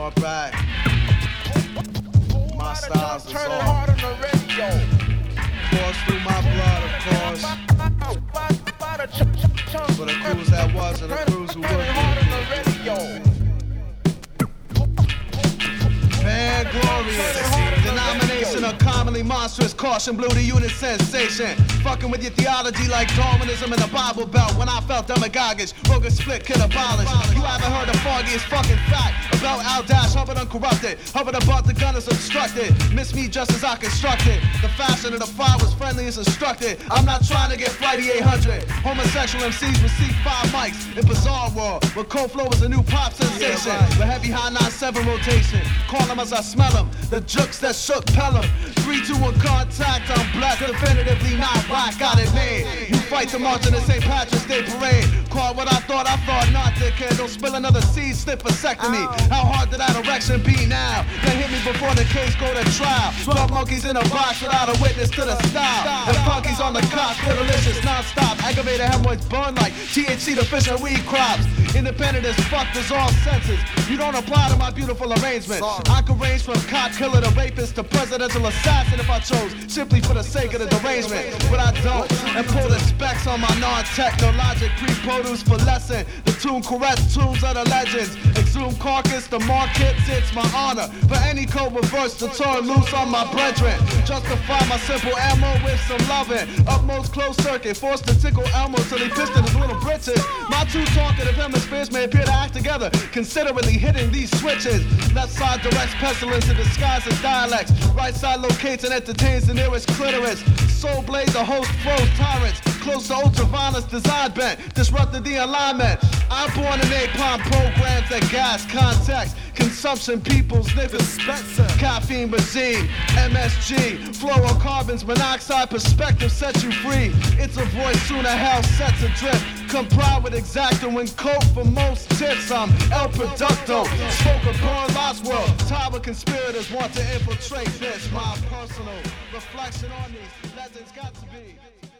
brought back. My styles is turning off. hard on the radio. Course through my blood, of course. For the crews that was and the crews who turning would hard on the radio. Van glorious. Denomination of commonly monstrous. Caution blew the unit sensation. Fucking with your theology like Darwinism in the Bible Belt. When I felt demagogish, Rogan split could abolish. You haven't heard the foggiest fucking fact about Al Dash, Hubbard uncorrupted. Hubbard about the gun is obstructed. Miss me just as I constructed. The fashion of the fire was friendly as instructed. I'm not trying to get flighty 800. Homosexual MCs receive 5 mics in Bizarre World. Where cold flow is a new pop sensation. With heavy high 9-7 rotation. Call them as I smell them. The jukes that shook Pelham. 3-2-1 contact. I'm black, definitively not whack. Got it made. You fight to march in the St. Patrick's Day parade. Call what I thought not, dickhead. Don't spill another seed, slip vasectomy. How hard did that erection be now? They hit me before the case go to trial. 12 monkeys in a box without a witness to the style. And punkies on the cops, they're delicious, non-stop. Aggravated hemorrhoids burn like THC to fish and weed crops. Independent as fuck, there's all senses. You don't apply to my beautiful arrangement. I could range from cop killer to rapist to presidential assassin if I chose, simply for the sake of the derangement. But I don't, and pull the specs on my non-technologic pre-produce for lesson. The tune correct tunes of the legends. Exhume carcass, the markets, it's my honor. For any code reverse to turn loose on my brethren. Justify my simple ammo with some loving. Upmost closed circuit, forced to tickle Elmo till he pissed in his little britches. My two talkative hemispheres may appear to act together, considerately hitting these switches. Left side directs pestilence in disguise as dialects. Right side locates and entertains the nearest clitoris. Soul blades a host throws tyrants. Close to ultraviolence design bent, disrupted the alignment. I'm born in napalm programs that gas context. Consumption peoples, niggas Spencer. Caffeine, benzene, MSG. Fluorocarbons, monoxide perspective sets you free. It's a voice sooner hell sets adrift. Comply with exacting when coke for most tips. I'm El Producto. Spoke of burn lost world. Tower conspirators want to infiltrate this. My personal reflection on these legends got to be.